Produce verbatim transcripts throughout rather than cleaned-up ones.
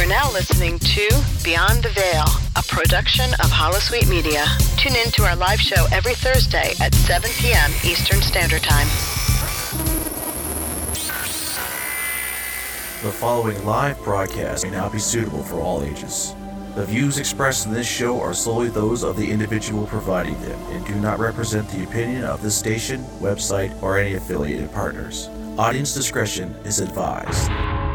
are now listening to Beyond the Veil, a production of Holosuite Media. Tune in to our live show every Thursday at seven p.m. Eastern Standard Time. The following live broadcast may not be suitable for all ages. The views expressed in this show are solely those of the individual providing them and do not represent the opinion of this station, website, or any affiliated partners. Audience discretion is advised.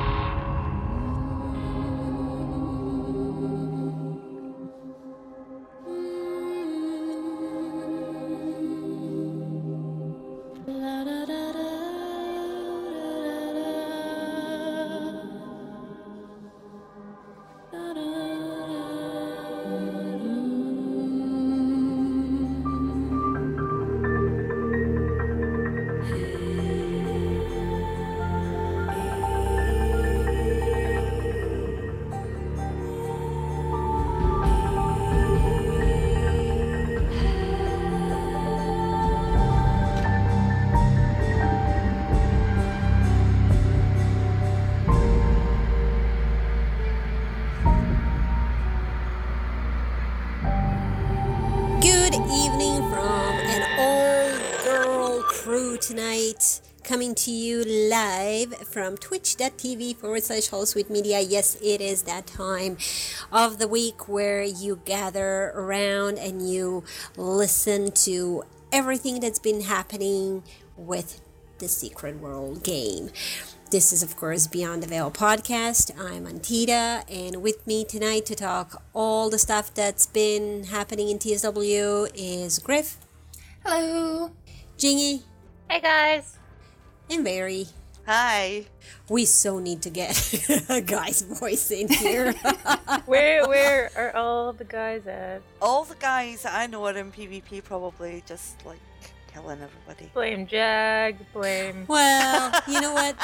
Coming to you live from twitch.tv forward slash Holosuite Media. Yes, it is that time of the week where you gather around and you listen to everything that's been happening with the Secret World game. This is, of course, Beyond the Veil podcast. I'm Antita, and with me tonight to talk all the stuff that's been happening in T S W is Griff. Hello. Jingy. Hey, guys. And Barry. Hi. We so need to get a guy's voice in here. where where are all the guys at? All the guys I know are in PvP probably, just like killing everybody. Blame Jag, blame... Well, you know what?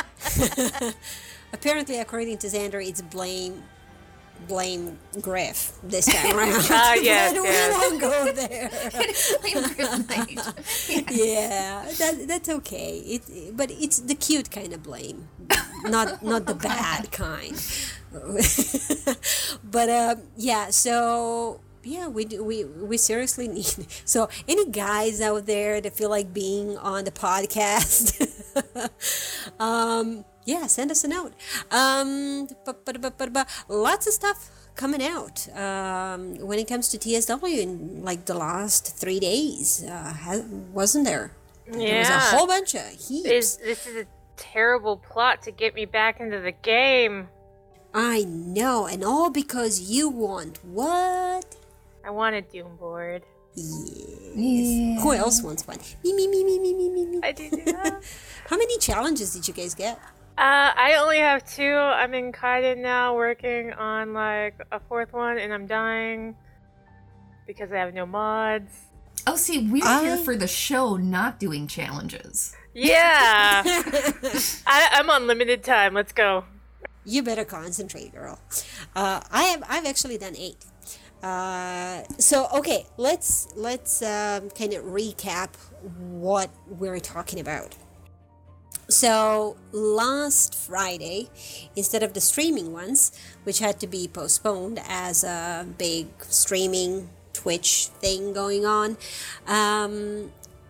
Apparently, according to Xander, it's blame... blame Griff this time around. Ah, uh, yes, but yes. we won't go there. Blame Griff. Yeah, yeah that, that's okay. It, but it's the cute kind of blame, not not the bad kind. But uh, yeah, so yeah, we do, we we seriously need. So any guys out there that feel like being on the podcast, um. Yeah, send us a note. Um, lots of stuff coming out um, when it comes to T S W in like the last three days, uh, wasn't there? Yeah. There was a whole bunch of heaps. This, this is a terrible plot to get me back into the game. I know, and all because you want what? I want a Doom board. Yes. Yeah. Who else wants one? Me, me, me, me, me, me, me, me. I do do that. How many challenges did you guys get? Uh, I only have two. I'm in Kaiden now, working on like a fourth one, and I'm dying because I have no mods. Oh, see, we're I... here for the show, not doing challenges. Yeah, I, I'm on limited time. Let's go. You better concentrate, girl. Uh, I have. I've actually done eight. Uh, so okay, let's let's um, kind of recap what we're talking about. So last Friday, instead of the streaming ones, which had to be postponed as a big streaming Twitch thing going on, um,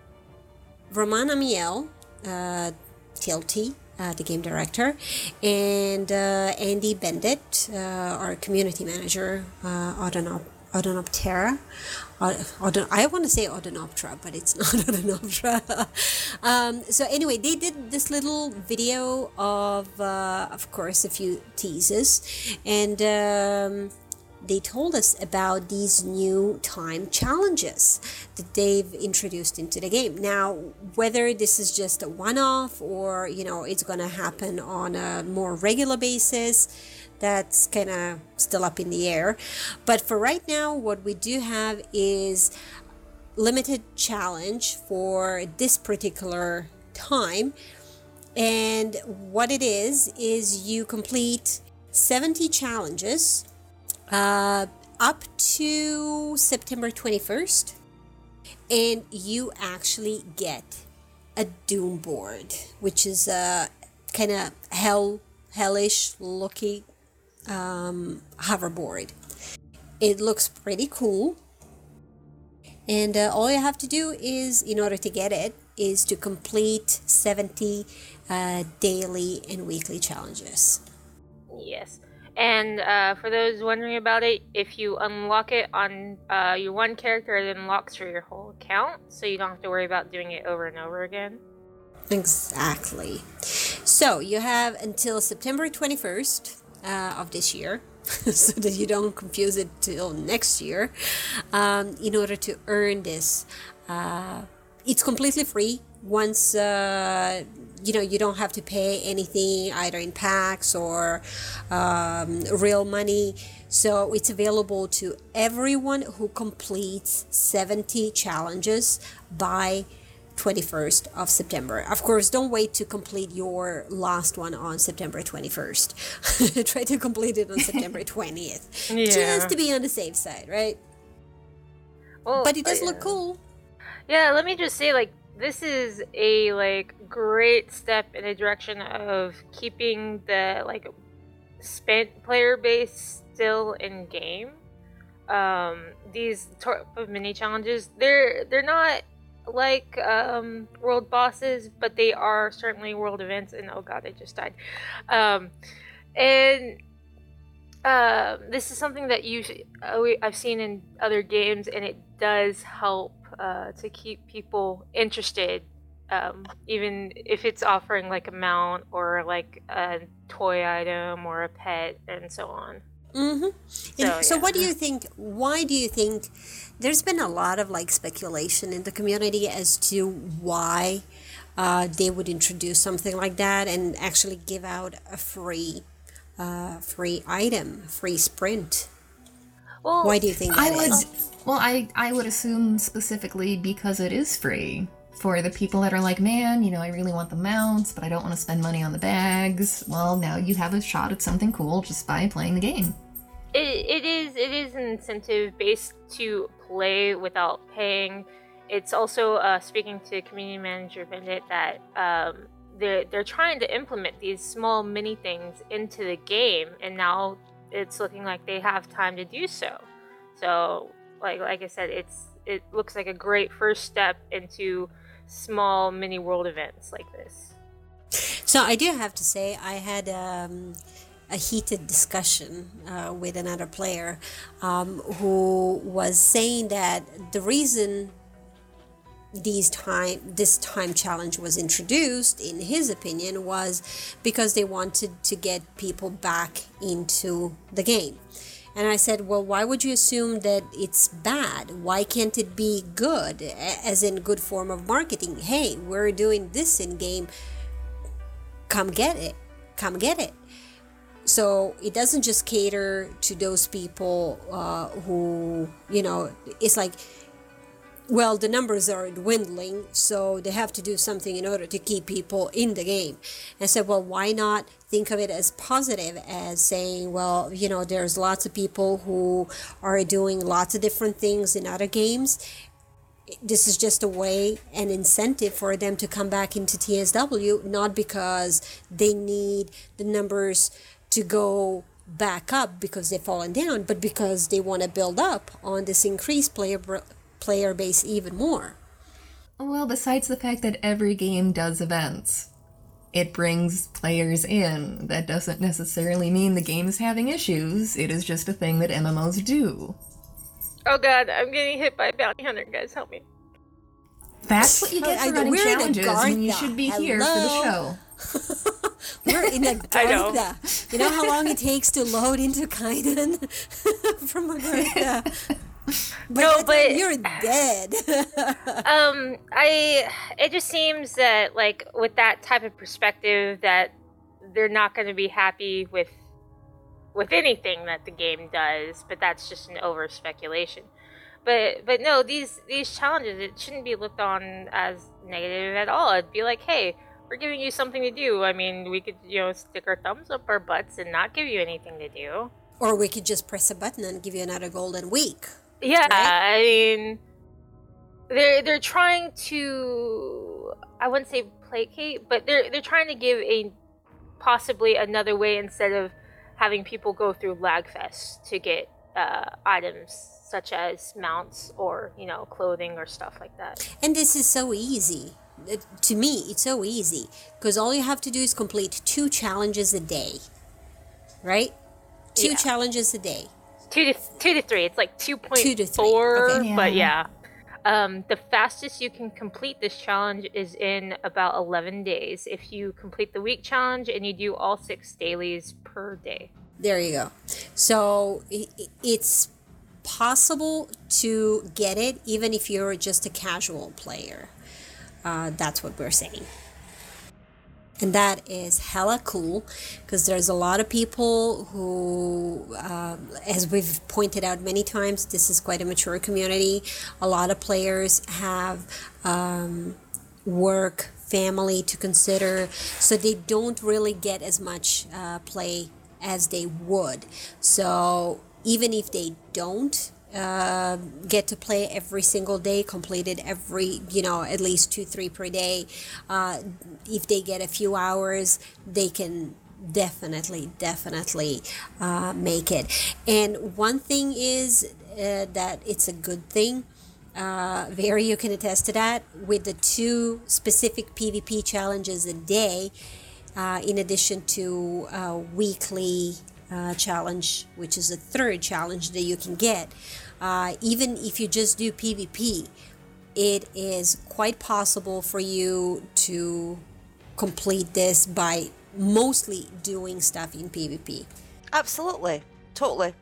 Roman Amiel, uh, Tilty, uh, the game director, and uh, Andy Bendit, uh, our community manager, uh, Odonop- Odonoptera. Odon- I want to say Odonoptera, but it's not Odonoptera. um, so anyway, they did this little video of, uh, of course, a few teases, and um, they told us about these new time challenges that they've introduced into the game. Now, whether this is just a one-off or, you know, it's going to happen on a more regular basis, that's kind of still up in the air. But for right now, what we do have is limited challenge for this particular time. And what it is, is you complete seventy challenges uh, up to September twenty-first. And you actually get a Doom board, which is a kind of hell, hellish looking um, hoverboard. It looks pretty cool. And uh, all you have to do is, in order to get it, is to complete seventy uh, daily and weekly challenges. Yes. And uh, for those wondering about it, if you unlock it on uh, your one character, it unlocks for your whole account, so you don't have to worry about doing it over and over again. Exactly. So you have until September twenty-first uh, of this year, so that you don't confuse it till next year, um, in order to earn this. Uh, it's completely free. Once uh, you know, you don't have to pay anything either in packs or um, real money. So it's available to everyone who completes seventy challenges by twenty-first of September. Of course, don't wait to complete your last one on September twenty-first. Try to complete it on September twentieth. Yeah. Just to be on the safe side, right? Well, But it does yeah. look cool. Yeah, let me just say, like, this is a, like, great step in the direction of keeping the, like, spent player base still in game. Um, these type of mini challenges, they're they're not like um, world bosses, but they are certainly world events. And oh god, I just died. Um, and uh, this is something that you I've seen in other games, and it does help uh, to keep people interested, um, even if it's offering like a mount or like a toy item or a pet and so on. Mm-hmm. So, And so yeah. what do you think, why do you think, there's been a lot of like speculation in the community as to why uh, they would introduce something like that and actually give out a free uh, free item, free sprint. Well, Why do you think I that would, is? well, I, I would assume specifically because it is free. For the people that are like, man, you know, I really want the mounts, but I don't want to spend money on the bags. Well, now you have a shot at something cool just by playing the game. It, it is it is an incentive based to play without paying. It's also uh, speaking to community manager Vendit that um, they're they're trying to implement these small mini things into the game, and now it's looking like they have time to do so. So, like like I said, it's it looks like a great first step into small mini world events like this. So I do have to say I had um, a heated discussion uh, with another player um, who was saying that the reason these time this time challenge was introduced, in his opinion, was because they wanted to get people back into the game. And I said, well, why would you assume that it's bad? Why can't it be good, as in good form of marketing? Hey, we're doing this in game. Come get it. Come get it. So it doesn't just cater to those people uh, who, you know, it's like, well, the numbers are dwindling, so they have to do something in order to keep people in the game. And I said, well, why not think of it as positive, as saying, well, you know, there's lots of people who are doing lots of different things in other games. This is just a way, an incentive for them to come back into T S W, not because they need the numbers to go back up because they've fallen down, but because they want to build up on this increased player player base even more. Well, besides the fact that every game does events, it brings players in. That doesn't necessarily mean the game is having issues. It is just a thing that M M Os do. Oh god, I'm getting hit by a bounty hunter, guys, help me. That's what you get I- for running we're in a challenges when you Gartha. should be here for the Hello? show. We're in a I know. Gartha. You know how long it takes to load into Kaiden from a Gartha? But No, that but- time you're dead. um I it just seems that, like, with that type of perspective, that they're not going to be happy with with anything that the game does, but that's just an over speculation. But but no, these these challenges, it shouldn't be looked on as negative at all. It'd be like, hey, we're giving you something to do. I mean, we could, you know, stick our thumbs up our butts and not give you anything to do. Or we could just press a button and give you another golden week. Yeah, Right? I mean, they're they're trying to, I wouldn't say placate, but they're they're trying to give a possibly another way, instead of having people go through Lagfest to get uh, items such as mounts or, you know, clothing or stuff like that. And this is so easy. Uh, To me, it's so easy because all you have to do is complete two challenges a day, right? Two Yeah. challenges a day. Two to two to three. It's like two point Two to three, four, okay. but Yeah. yeah. Um, the fastest you can complete this challenge is in about eleven days. If you complete the week challenge and you do all six dailies per day. There you go. So i- i- it's possible to get it even if you're just a casual player. Uh, that's what we're saying. And that is hella cool because there's a lot of people who, um, as we've pointed out many times, this is quite a mature community. A lot of players have um, work, family to consider, so they don't really get as much uh, play as they would. So even if they don't uh, get to play every single day, completed every, you know, at least two, three per day, uh, if they get a few hours, they can definitely, definitely uh, make it. And one thing is uh, that it's a good thing. Uh, Very, you can attest to that. With the two specific PvP challenges a day, uh, in addition to a weekly uh, challenge, which is a third challenge that you can get, uh, even if you just do PvP, it is quite possible for you to complete this by mostly doing stuff in PvP. Absolutely. Totally.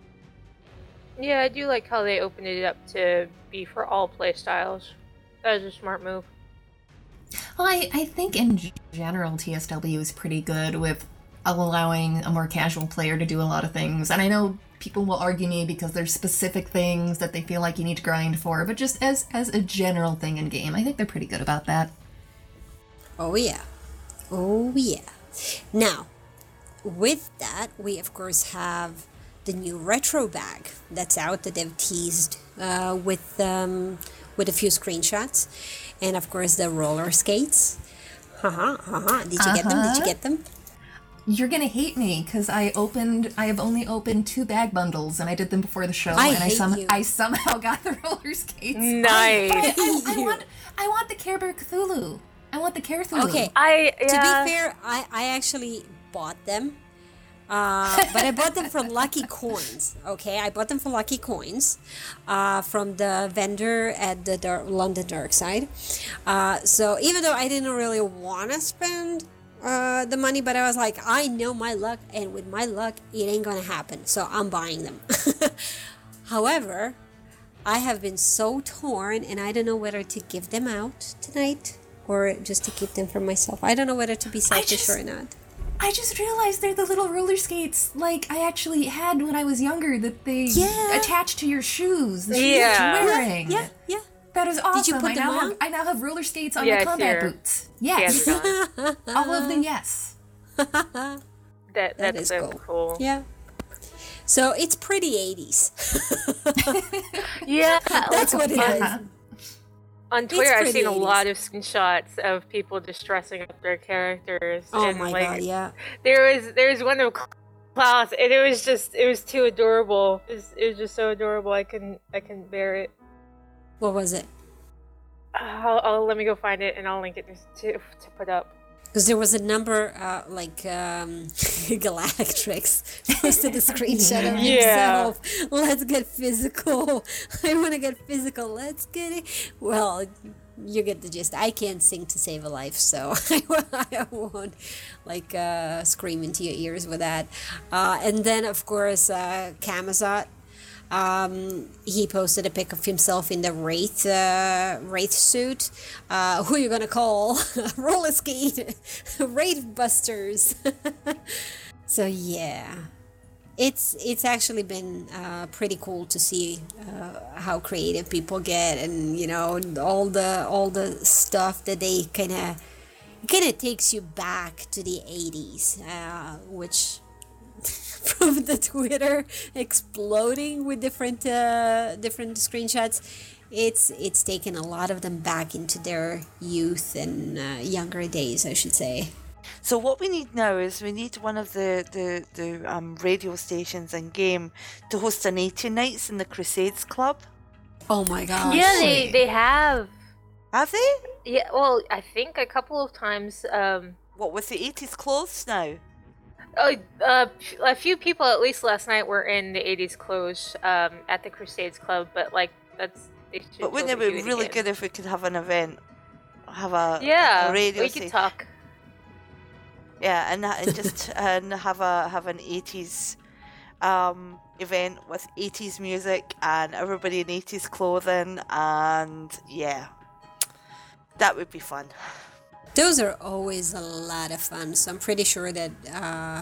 Yeah, I do like how they opened it up to be for all play styles. That was a smart move. Well, I, I think in g- general, T S W is pretty good with allowing a more casual player to do a lot of things. And I know people will argue me because there's specific things that they feel like you need to grind for, but just as, as a general thing in game, I think they're pretty good about that. Oh yeah. Oh yeah. Now, with that, we of course have the new retro bag that's out that they've teased uh, with um, with a few screenshots, and of course the roller skates. Haha, haha. Did you get them? Did you get them? You're gonna hate me because I opened. I have only opened two bag bundles, and I did them before the show, I and I hate some you. I somehow got the roller skates. Nice. But I, I, I you. want I want the Care Bear Cthulhu. I want the Care Cthulhu. Okay. I yeah. To be fair, I, I actually bought them. Uh, but I bought them from Lucky Coins. Okay, I bought them for Lucky Coins uh, from the vendor at the Dar- London Dark Side. Uh, so even though I didn't really want to spend uh, the money, but I was like, I know my luck, and with my luck, it ain't gonna happen. So I'm buying them. However, I have been so torn, and I don't know whether to give them out tonight or just to keep them for myself. I don't know whether to be selfish just- or not. I just realized they're the little roller skates like I actually had when I was younger that they Yeah. attach to your shoes. The shoes Yeah. that you're wearing. Yeah, yeah. That is awesome. you put I them now on? have I now have roller skates on Yes, my combat here. boots. Yes. Yes. All of them, yes. That, That that's is so cool. cool. Yeah. So it's pretty eighties. Yeah. That's what it is. Uh-huh. On Twitter, I've pretty seen a eighties. lot of screenshots of people just dressing up their characters. Oh and, my like, god, yeah. There was there was one of Klaus, and it was just it was too adorable. It was, it was just so adorable. I couldn't I couldn't bear it. What was it? I'll, I'll let me go find it, and I'll link it to to put up. Because there was a number, uh, like um, Galactrix posted a screenshot of Yeah. himself. Let's get physical. I want to get physical. Let's get it. Well, you get the gist. I can't sing to save a life, so I won't like uh, scream into your ears with that. Uh, and then, of course, uh, Camazot. Um, he posted a pic of himself in the Wraith uh, Wraith suit. Uh, who you gonna call? Roller skate, Wraith Busters. So yeah, it's it's actually been uh, pretty cool to see uh, how creative people get, and you know all the all the stuff that they kind of kind of takes you back to the eighties, uh, which. From the Twitter exploding with different uh, different screenshots, it's it's taken a lot of them back into their youth and uh, younger days, I should say. So what we need now is we need one of the the the um, radio stations in game to host an eighty nights in the Crusades Club. Oh my gosh. Yeah, they they have. Have they? Yeah, well, I think a couple of times. Um, What, with the eighties clothes now? uh, uh, a few people, at least last night, were in the eighties clothes um, at the Crusades Club. But like, that's. They should But wouldn't it totally be do really again. good if we could have an event, have a, Yeah, a radio we sta- could talk. Yeah, and and just and have a have an eighties um event with eighties music and everybody in eighties clothing, and yeah, that would be fun. Those are always a lot of fun. So I'm pretty sure that uh,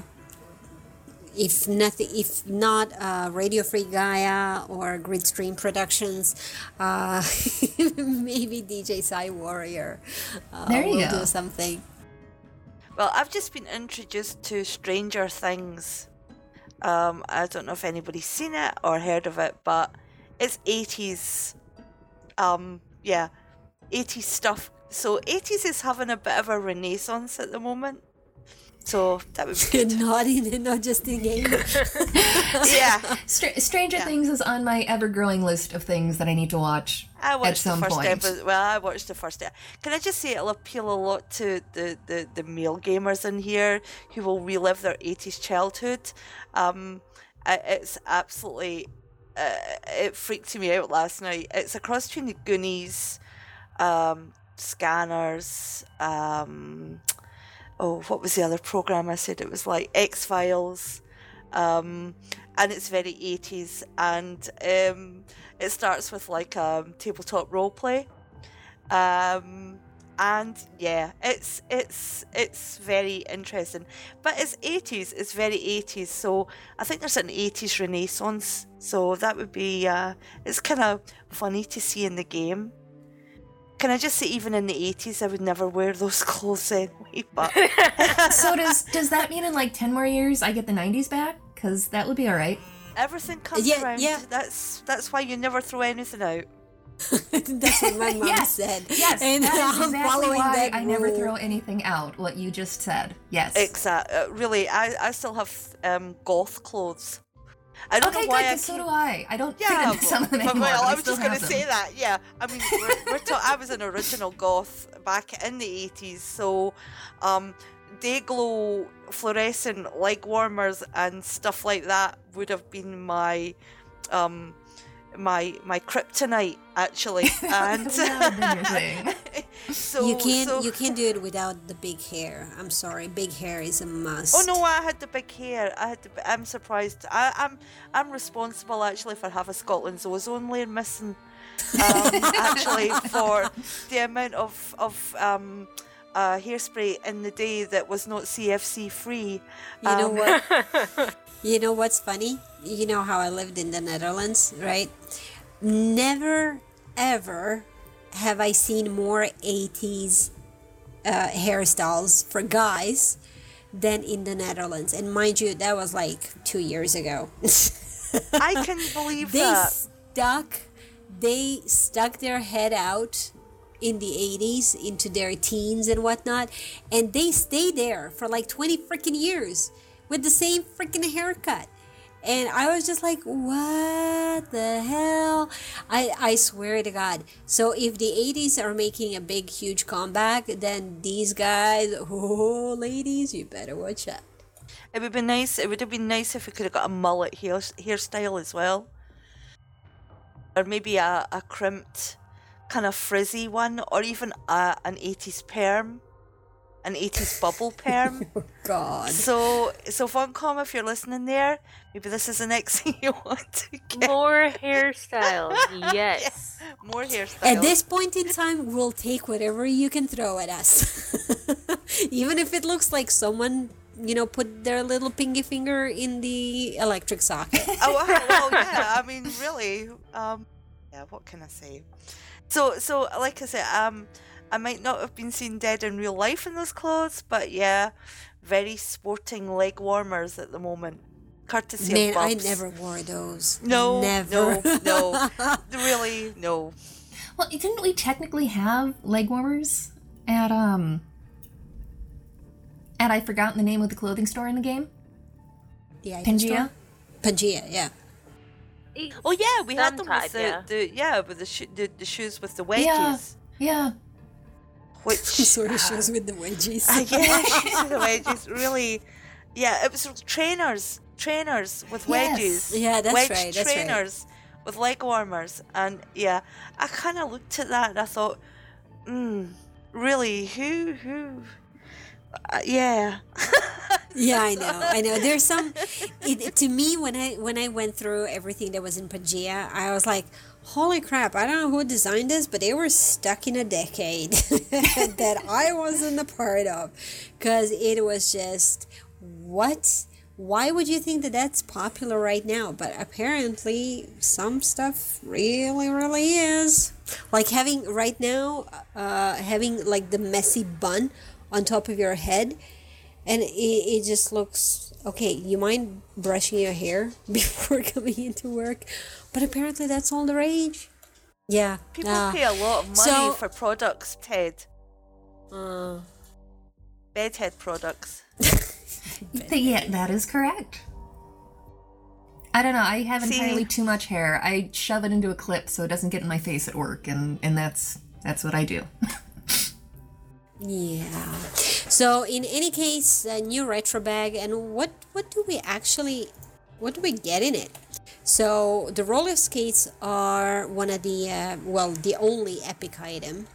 if nothing, if not uh, Radio Free Gaia or Gridstream Productions, uh, maybe D J Psy Warrior uh, There you will go. do something. Well, I've just been introduced to Stranger Things. Um, I don't know if anybody's seen it or heard of it, but it's eighties. Um, yeah, eighties stuff. So eighties is having a bit of a renaissance at the moment. So that would be good. Not in, not just in game. Yeah, Str- Stranger Yeah. Things is on my ever-growing list of things that I need to watch I watched at some the first point. episode. Well, I watched the first episode. Can I just say it'll appeal a lot to the, the, the male gamers in here who will relive their eighties childhood. Um, I- it's absolutely, uh, it freaked me out last night. It's a cross between the Goonies, um, Scanners, um, oh, what was the other program I said? It was like X-Files. Um, and it's very eighties, and um, it starts with like um, tabletop roleplay, um, and yeah, it's it's it's very interesting. But it's eighties, it's very eighties, so I think there's an eighties renaissance. So that would be uh, it's kind of funny to see in the game. Can I just say, even in the eighties, I would never wear those clothes anyway. But So does does that mean in like ten more years I get the nineties back? Because that would be all right. everything comes Yeah, around. yeah. That's that's why you never throw anything out. That's what my mom Yes, said. Yes, and that is I'm exactly following why that I never rule. throw anything out. What you just said. Yes. Exact. Uh, really, I, I still have um, goth clothes. I don't Okay, know why good. I 'cause so keep- do I. I don't Yeah, fit into some of them but- anymore. well, but I I was still just going to have say them. that. Yeah, I mean, we're, we're ta- I was an original goth back in the eighties, so um, Dayglow fluorescent leg warmers and stuff like that would have been my um, my my kryptonite actually. And That would have been your thing. so You can't so- you can't do it without the big hair. I'm sorry, big hair is a must. Oh no, I had the big hair. I had the. bi- I'm surprised. I, I'm I'm responsible actually for half of Scotland's ozone layer missing. Um, actually, for the amount of of um, uh, hairspray in the day that was not C F C free. You know Um, what? You know what's funny? You know how I lived in the Netherlands, right? Never ever have I seen more eighties uh, hairstyles for guys than in the Netherlands. And mind you, that was like two years ago. I can believe they that. stuck they stuck their head out in the eighties into their teens and whatnot, and they stayed there for like twenty freaking years with the same freaking haircut. And I was just like, what the hell? I, I swear to God. So if the eighties are making a big, huge comeback, then these guys, oh, ladies, you better watch out. It would be nice. It would have been nice if we could have got a mullet hair hairstyle as well, or maybe a, a crimped, kind of frizzy one, or even a, an eighties perm, an eighties bubble perm. God. So, so Funcom, if you're listening there, maybe this is the next thing you want to get. More hairstyles, yes. More hairstyles. At this point in time, we'll take whatever you can throw at us. Even if it looks like someone, you know, put their little pinky finger in the electric socket. Oh, well, well, yeah. I mean, really. Um, yeah. What can I say? So, so like I said, um, I might not have been seen dead in real life in those clothes, but yeah, very sporting leg warmers at the moment, courtesy Man, of I Bubs. never wore those. No, Never. no, no. Really, no. Well, didn't we technically have leg warmers at um And I've forgotten the name of the clothing store in the game. The item Pangea? store? Pangea, yeah. Oh yeah, we had them Some with type, the yeah. the yeah with the, sho- the the shoes with the wedges. Yeah. Yeah. Which Sort of shoes with the wedges. uh, yeah, shoes with the wedges. Really, yeah, it was trainers, trainers with Yes. wedges. Yeah, that's Wedge right, that's right. trainers with leg warmers, and yeah, I kind of looked at that and I thought, hmm, really, who who? Uh, yeah. Yeah, I know. I know. There's some. It, to me, when I when I went through everything that was in Pangea, I was like, "Holy crap! I don't know who designed this, but they were stuck in a decade that I wasn't a part of, because it was just what." Why would you think that that's popular right now? But apparently, some stuff really, really is. Like having right now, uh, having like the messy bun on top of your head, and it, it just looks okay. You mind brushing your hair before coming into work? But apparently, that's all the rage. Yeah. People uh, pay a lot of money so- for products, Ted. uh, Bedhead products. Th- yeah, that is correct. I don't know. I have See- entirely too much hair. I shove it into a clip so it doesn't get in my face at work, and, and that's that's what I do. Yeah. So in any case, a new retro bag, and what what do we actually, what do we get in it? So the roller skates are one of the uh, well, the only epic item.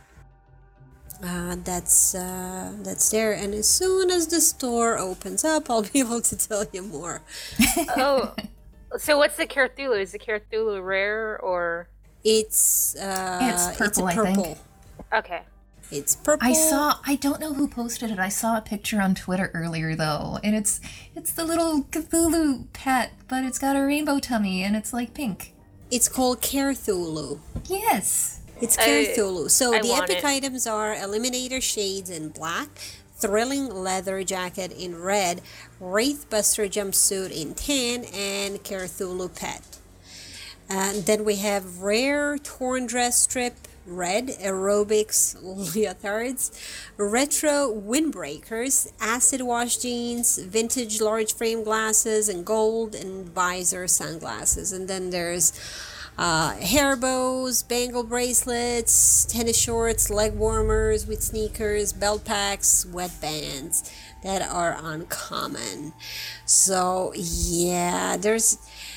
Uh, that's uh, that's there, and as soon as the store opens up, I'll be able to tell you more. Oh, so what's the Cthulhu? Is the Cthulhu rare or? It's uh, It's purple, I it's a think. purple. Okay. It's purple. I saw. I don't know who posted it. I saw a picture on Twitter earlier though, and it's it's the little Cthulhu pet, but it's got a rainbow tummy and it's like pink. It's called Cthulhu. Yes. It's I- Cthulhu. So I the want epic it. items are Eliminator Shades in black, Thrilling Leather Jacket in red, Wraithbuster Jumpsuit in tan, and Cthulhu Pet. And then we have Rare Torn Dress Strip, red, Aerobics Leotards, Retro Windbreakers, Acid Wash Jeans, Vintage Large Frame Glasses, and Gold and Visor Sunglasses. And then there's uh, hair bows, bangle bracelets, tennis shorts, leg warmers with sneakers, belt packs, sweatbands that are uncommon. So yeah, there's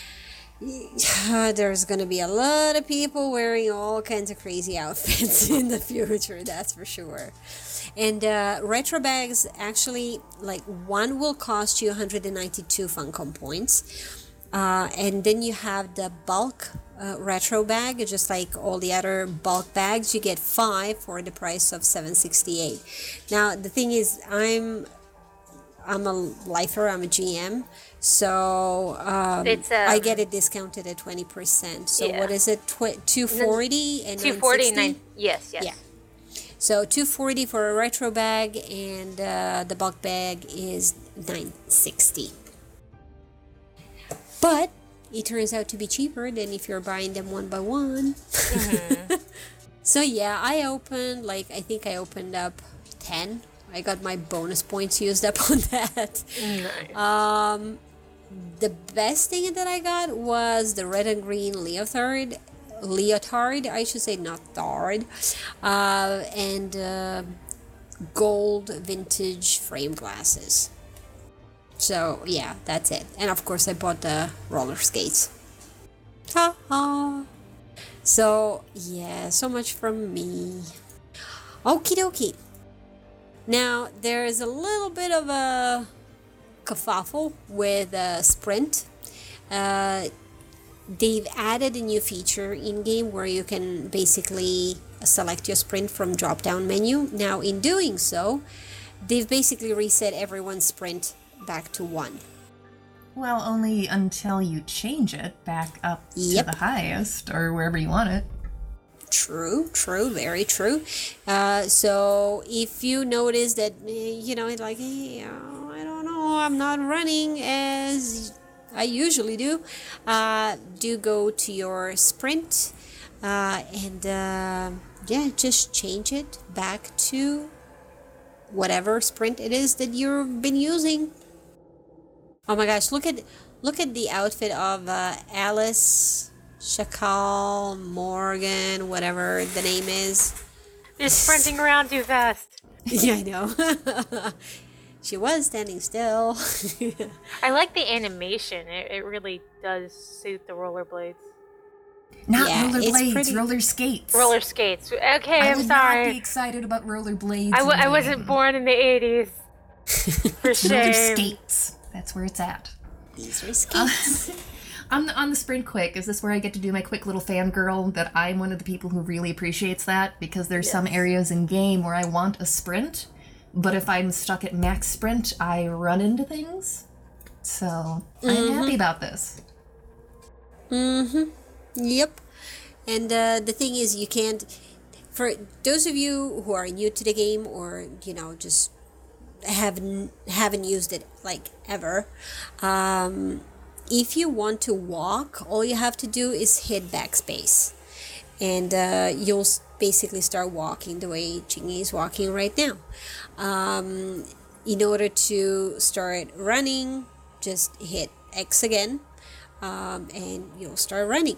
there's gonna be a lot of people wearing all kinds of crazy outfits in the future, that's for sure. And uh, retro bags, actually, like one will cost you one hundred ninety-two Funcom points. Uh, and then you have the bulk uh, retro bag, just like all the other bulk bags. You get five for the price of seven sixty-eight. Now the thing is, I'm I'm a lifer. I'm a G M, so um, It's, um, I get it discounted at twenty percent. So Yeah. what is it? Tw- two forty and Two forty nine sixty? nine. Yes. Yes. Yeah. So two forty for a retro bag, and uh, the bulk bag is nine sixty. But it turns out to be cheaper than if you're buying them one by one. So yeah, I opened, like, I think I opened up ten. I got my bonus points used up on that. Nice. Um, the best thing that I got was the red and green leotard. Leotard, I should say, not thard. Uh, and uh, gold vintage frame glasses. So yeah, that's it. And of course I bought the roller skates. Ha ha. So yeah, so much from me. Okie dokie. Now there is a little bit of a kerfuffle with uh, Sprint. Uh, they've added a new feature in game where you can basically select your sprint from drop down menu. Now in doing so, they've basically reset everyone's sprint back to one. Well, only until you change it back up Yep. to the highest or wherever you want it. True, true, very true. Uh, so if you notice that, eh, you know, it's like, hey, uh, I don't know, I'm not running as I usually do, uh, do go to your sprint uh, and uh, yeah, just change it back to whatever sprint it is that you've been using. Oh my gosh, look at look at the outfit of uh, Alice Shakal Morgan, whatever the name is. They're sprinting around too fast. Yeah, I know. She was standing still. I like the animation. It, it really does suit the rollerblades. Not Yeah, it's rollerblades, pretty- roller skates. Roller skates. Okay, I I'm would sorry. not be excited about rollerblades. I, w- in the I wasn't game. born in the eighties. For Roller shame. skates. That's where it's at. These are skates. On the, on the sprint quick, is this where I get to do my quick little fangirl that I'm one of the people who really appreciates that? Because there's some areas in game where I want a sprint, but if I'm stuck at max sprint, I run into things. So I'm happy about this. Mm-hmm. Yep. And uh, the thing is, you can't. For those of you who are new to the game, or you know, just haven't haven't used it like ever, um, if you want to walk, all you have to do is hit backspace, and uh, you'll s- basically start walking the way Chingy is walking right now. Um, in order to start running, just hit X again, um, and you'll start running.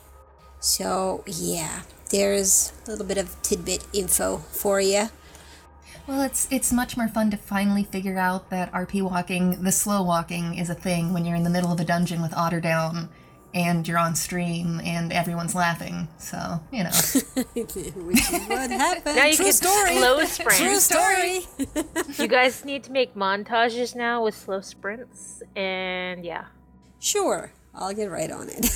So yeah, there's a little bit of tidbit info for you. Well, it's it's much more fun to finally figure out that R P walking, the slow walking, is a thing when you're in the middle of a dungeon with Otter down and you're on stream and everyone's laughing. So, you know. Which is what happened. Now you True can story. slow sprint. True story. You guys need to make montages now with slow sprints, and yeah. Sure, I'll get right on it.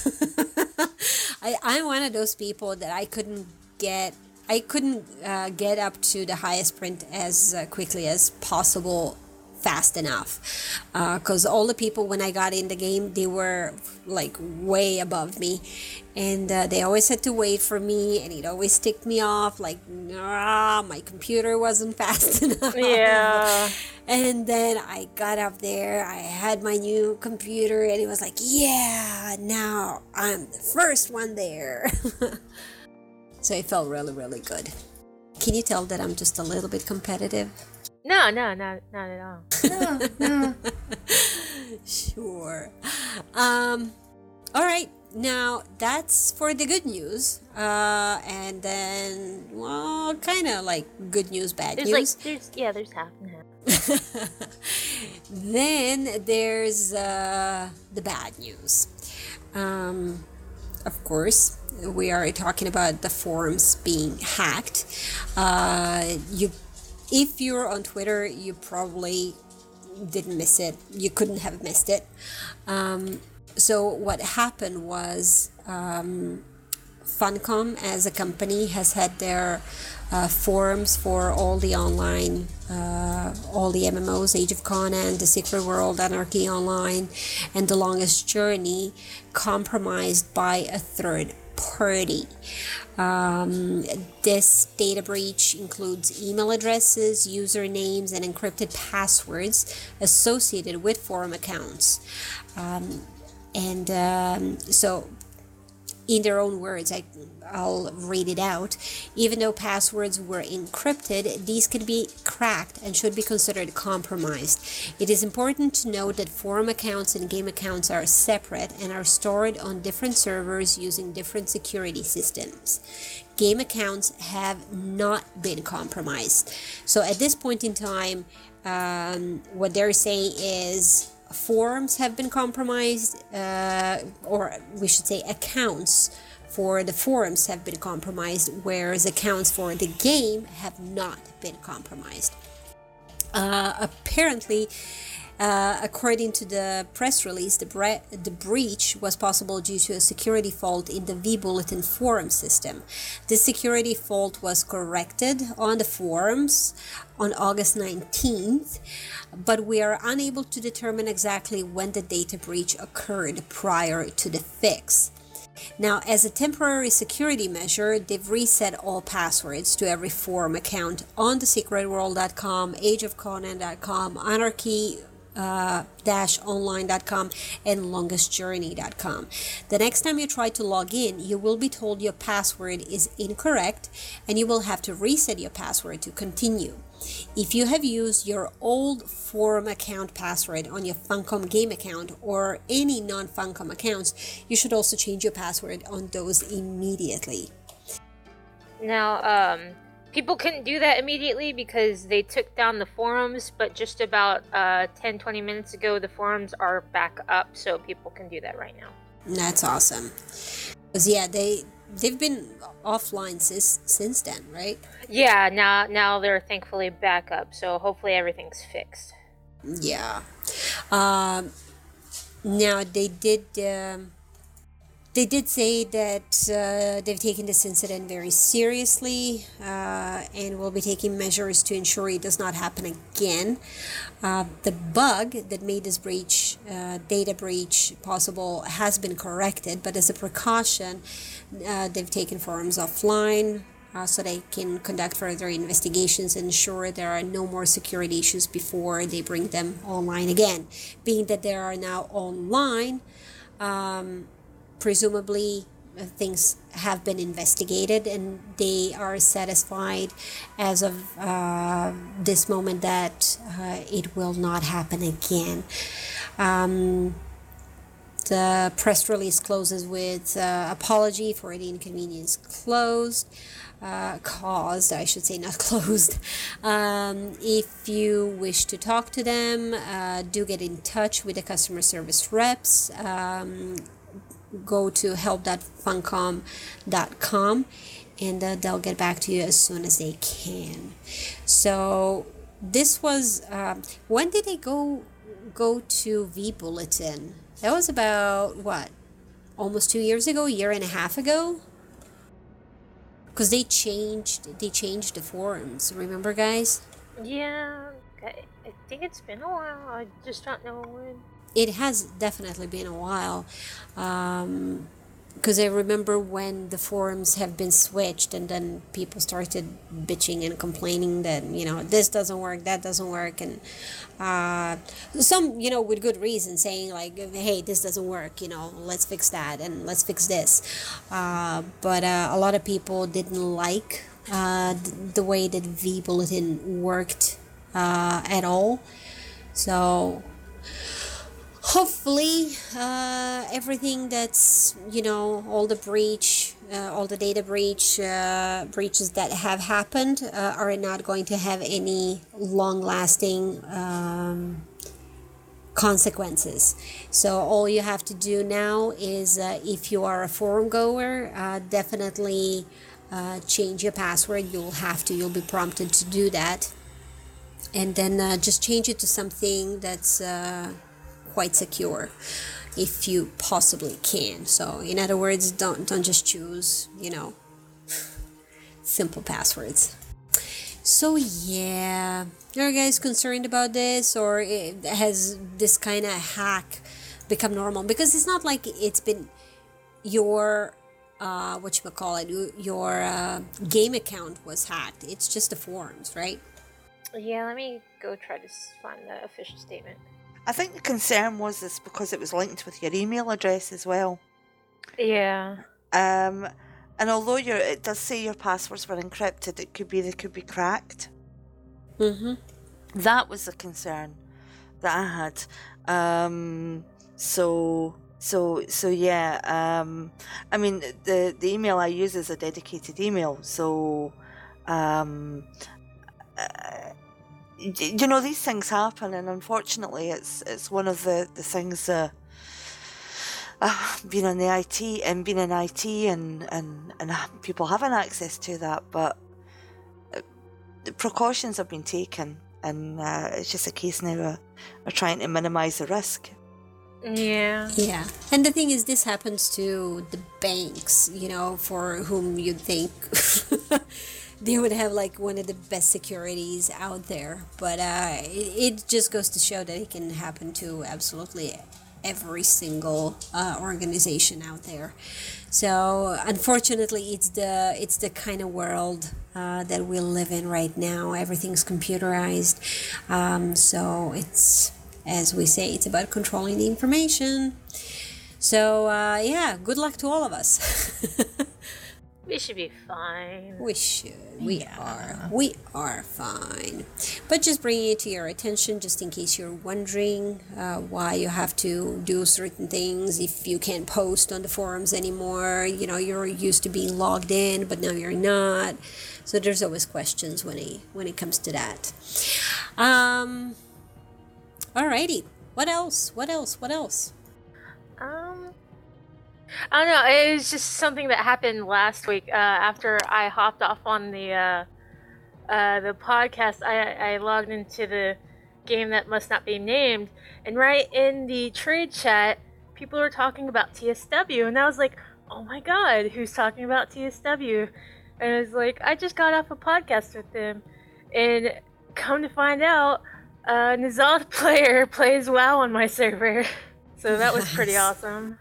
I, I'm one of those people that I couldn't get. I couldn't uh, get up to the highest sprint as uh, quickly as possible, fast enough. Because uh, all the people when I got in the game, they were like way above me, and uh, they always had to wait for me, and it always ticked me off. Like, nah, my computer wasn't fast enough. Yeah. And then I got up there, I had my new computer, and it was like, yeah, now I'm the first one there. So it felt really, really good. Can you tell that I'm just a little bit competitive? No, no, no, not at all. Sure. Um, all right. Now, that's for the good news. Uh, and then, well, kind of like good news, bad There's news. like, there's, yeah, there's half and half. Then there's uh, the bad news. Um, of course, we are talking about the forums being hacked. Uh, you, if you're on Twitter, you probably didn't miss it. You couldn't have missed it. Um, so what happened was um, Funcom as a company has had their uh, forums for all the online, uh, all the M M Os, Age of Conan, The Secret World, Anarchy Online, and The Longest Journey compromised by a third party. Um, this data breach includes email addresses, usernames, and encrypted passwords associated with forum accounts. Um, and um, so in their own words, I, I'll read it out. Even though passwords were encrypted, these could be cracked and should be considered compromised. It is important to note that forum accounts and game accounts are separate and are stored on different servers using different security systems. Game accounts have not been compromised. So at this point in time, um, what they're saying is forums have been compromised, uh, or we should say accounts for the forums have been compromised, whereas accounts for the game have not been compromised. Uh, apparently, uh, according to the press release, the, bre- the breach was possible due to a security fault in the vBulletin forum system. This security fault was corrected on the forums on August nineteenth, but we are unable to determine exactly when the data breach occurred prior to the fix. Now, as a temporary security measure, they've reset all passwords to every forum account on the secret world dot com, age of conan dot com, Anarchy uh, dash online dot com and longest journey dot com. The next time you try to log in, you will be told your password is incorrect and you will have to reset your password to continue. If you have used your old forum account password on your Funcom game account or any non-Funcom accounts, you should also change your password on those immediately. Now, um, people couldn't do that immediately because they took down the forums, but just about uh, ten to twenty minutes ago, the forums are back up, so people can do that right now. That's awesome. Because, yeah, they, they've been offline since, since then, right? Yeah, now, now they're thankfully back up, so hopefully everything's fixed. Yeah. Um, now, they did... Um, They did say that uh, they've taken this incident very seriously uh, and will be taking measures to ensure it does not happen again. Uh, the bug that made this breach, uh, data breach, possible has been corrected, but as a precaution, uh, they've taken forums offline uh, so they can conduct further investigations and ensure there are no more security issues before they bring them online again. Being that they are now online, um, presumably uh, things have been investigated and they are satisfied as of uh, this moment that uh, it will not happen again. Um, the press release closes with uh, apology for the inconvenience closed. Uh, caused, I should say, not closed. Um, if you wish to talk to them, uh, do get in touch with the customer service reps. Um, go to help dot funcom dot com and uh, they'll get back to you as soon as they can. So this was uh, when did they go go to vBulletin? That was about what, almost two years ago, a year and a half ago, because they changed they changed the forums, remember, guys? Yeah, I, I think it's been a while. I just don't know when. It has definitely been a while, because um, I remember when the forums have been switched and then people started bitching and complaining that, you know, this doesn't work, that doesn't work, and uh, some, you know, with good reason, saying like, hey, this doesn't work, you know, let's fix that and let's fix this. Uh, but uh, a lot of people didn't like uh, the way that vBulletin worked uh, at all. So hopefully uh, everything that's, you know, all the breach, uh, all the data breach uh, breaches that have happened uh, are not going to have any long-lasting um, consequences. So all you have to do now is, uh, if you are a forum goer, uh, definitely uh, change your password. You'll have to, you'll be prompted to do that. And then uh, just change it to something that's uh, quite secure, if you possibly can. So in other words, don't don't just choose, you know, simple passwords. So yeah, are you guys concerned about this, or it, has this kind of hack become normal? Because it's not like it's been your uh what you call it, your uh, game account was hacked. It's just the forums, right? Yeah, let me go try to find the official statement. I think the concern was this because it was linked with your email address as well. Yeah. Um, and although your it does say your passwords were encrypted, it could be they could be cracked. Mm-hmm. That was the concern that I had. Um, so so so yeah. Um, I mean, the the email I use is a dedicated email, so um. Uh, you know, these things happen, and unfortunately it's it's one of the, the things uh, uh, being in the I T and being in I T and, and, and people having access to that, but uh, the precautions have been taken, and uh, it's just a case now of, of trying to minimise the risk. Yeah. Yeah. And the thing is, this happens to the banks, you know, for whom you'd think they would have like one of the best securities out there. But uh, it, it just goes to show that it can happen to absolutely every single uh, organization out there. So unfortunately, it's the it's the kind of world uh, that we live in right now. Everything's computerized, um, so it's as we say, it's about controlling the information. So uh, yeah, good luck to all of us. We should be fine. We should. We yeah. are. We are fine. But just bringing it to your attention, just in case you're wondering uh, why you have to do certain things, if you can't post on the forums anymore, you know, you're used to being logged in, but now you're not. So there's always questions when it, when it comes to that. Um. Alrighty. What else? What else? What else? Um... I don't know, it was just something that happened last week uh, after I hopped off on the uh, uh, the podcast. I, I logged into the game that must not be named, and right in the trade chat, people were talking about T S W, and I was like, oh my god, who's talking about T S W? And I was like, I just got off a podcast with them, and come to find out, uh, N'Zoth player plays WoW on my server, so that was pretty awesome.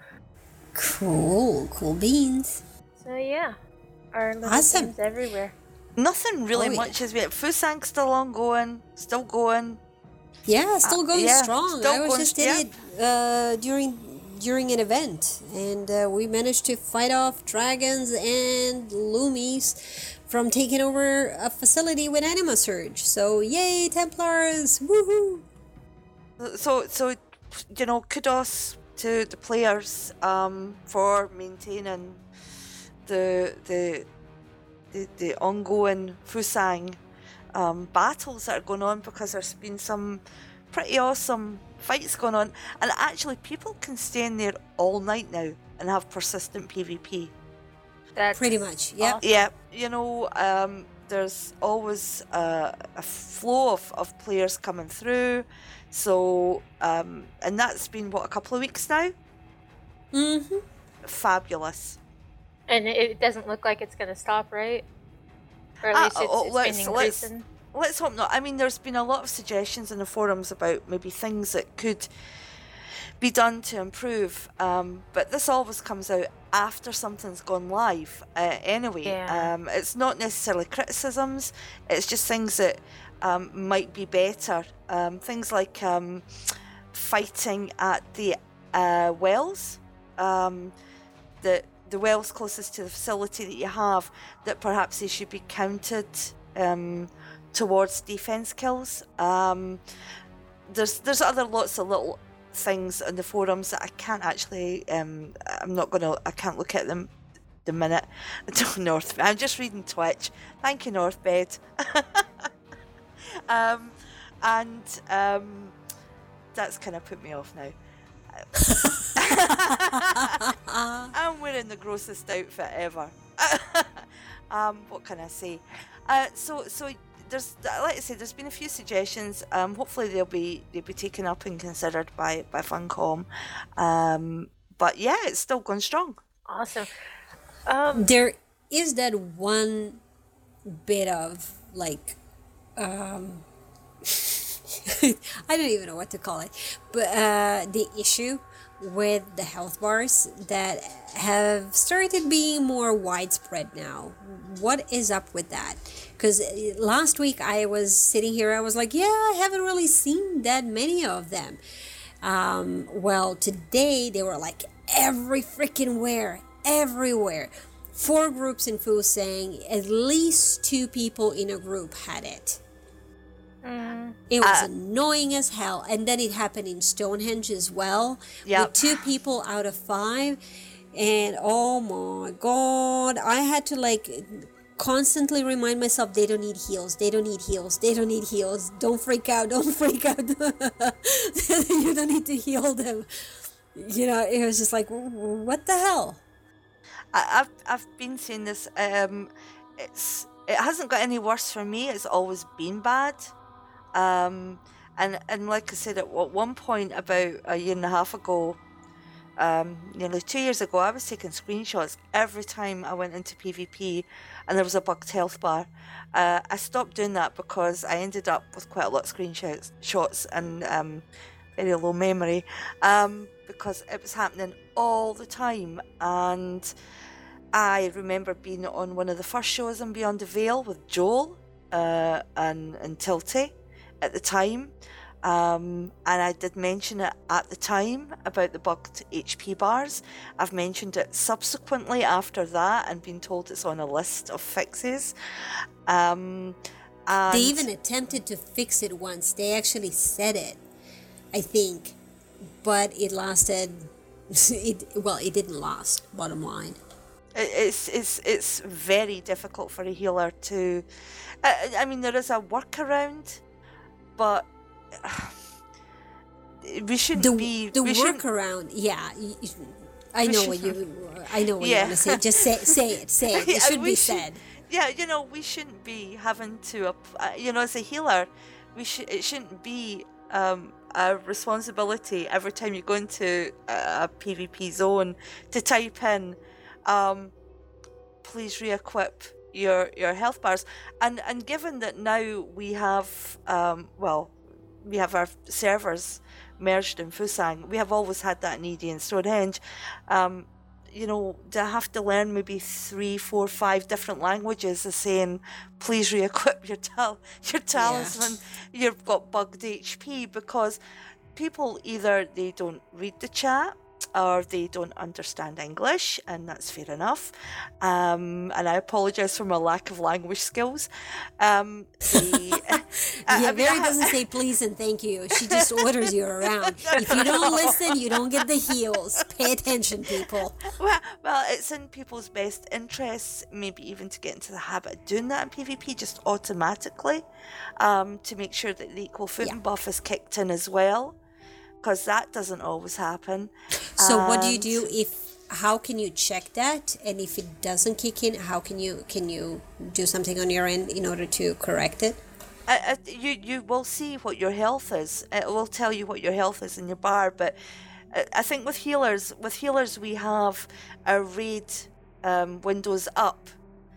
Cool, cool beans. So yeah, our little awesome. Games everywhere. Nothing really oh, yeah. much has been. Fusang's still ongoing, still going. Yeah, still uh, going yeah, strong. Still I was going, just did yeah. it uh, during during an event, and uh, we managed to fight off dragons and loomies from taking over a facility with Anima Surge. So yay, Templars! Woohoo! So so, you know, kudos to the players um, for maintaining the the the, the ongoing Fusang um, battles that are going on, because there's been some pretty awesome fights going on, and actually people can stay in there all night now and have persistent PvP. That's pretty much, yeah. awesome. Yeah, you know, um, there's always uh, a flow of, of players coming through. So, um, and that's been, what, a couple of weeks now? Mm-hmm. Fabulous. And it doesn't look like it's going to stop, right? Or at Uh, least it's, oh, it's let's, been let's, increasing. let's hope not. I mean, there's been a lot of suggestions in the forums about maybe things that could be done to improve, um, but this always comes out after something's gone live uh, anyway. Yeah. Um, it's not necessarily criticisms, it's just things that um, might be better. Um, things like um, fighting at the uh, wells, um, the, the wells closest to the facility that you have, that perhaps they should be counted um, towards defense kills. Um, there's there's other lots of little things on the forums that I can't actually um I'm not gonna I can't look at them the minute. North I'm just reading Twitch. Thank you, Northbed. um and um that's kind of put me off now. I'm wearing the grossest outfit ever. um what can I say? Uh so so There's, like I said, there's been a few suggestions. Um, hopefully they'll be they'll be taken up and considered by by Funcom. Um, but yeah, it's still going strong. Awesome. Um, there is that one bit of like, um, I don't even know what to call it, but uh, the issue with the health bars that have started being more widespread now. What is up with that? Because last week I was sitting here, I was like, yeah, I haven't really seen that many of them. Um, well, today they were like every freaking where, everywhere. Four groups in Fu saying at least two people in a group had it. mm, It was Uh, annoying as hell. And then it happened in Stonehenge as well. Yep. With two people out of five. And oh my god, I had to like constantly remind myself they don't need heals, they don't need heals, they don't need heals. Don't freak out, don't freak out. You don't need to heal them. You know, it was just like, what the hell? I, I've I've been saying this. Um, it's it hasn't got any worse for me. It's always been bad. Um, and and like I said, at one point about a year and a half ago, um, nearly two years ago, I was taking screenshots every time I went into PvP, and there was a bugged health bar. Uh, I stopped doing that because I ended up with quite a lot of screenshots, shots, and um, very low memory, um, because it was happening all the time. And I remember being on one of the first shows in Beyond the Veil with Joel uh, and and Tilty at the time. Um, and I did mention it at the time about the bugged H P bars. I've mentioned it subsequently after that and been told it's on a list of fixes. Um, and They even attempted to fix it once. They actually said it, I think, but it lasted. It well, it didn't last. Bottom line. it- it's it's it's very difficult for a healer to. I, I mean, there is a workaround, but we shouldn't The be. the we shouldn't- workaround, yeah. y- y- I We know should- what you. I know what Yeah. you're gonna say. Just say say it. Say it. Yeah, It should we be should- said. Yeah, you know, we shouldn't be having to, ap- uh, you know, as a healer, we should. It shouldn't be um, a responsibility every time you go into a, a PvP zone to type in, um, please re-equip your your health bars. And and given that now we have, um, well, we have our servers merged in Fusang, we have always had that in E D and Stonehenge. Um, you know, do I have to learn maybe three, four, five different languages of saying, please re-equip your tal- your talisman, you've got bugged H P, because people either they don't read the chat or they don't understand English, and that's fair enough. Um, and I apologise for my lack of language skills. Um, they, I- Yeah, I mean, I Mary ha- doesn't say please and thank you. She just orders you around. If you don't listen, you don't get the heals. Pay attention, people. Well, well, it's in people's best interests, maybe even to get into the habit of doing that in PvP just automatically, um, to make sure that the equal footing Yeah. buff is kicked in as well, because that doesn't always happen. So what do you And- do if? How can you check that? And if it doesn't kick in, how can you can you do something on your end in order to correct it? I, I, you you will see what your health is. It will tell you what your health is in your bar. But I- I think with healers, with healers, we have our raid um, windows up.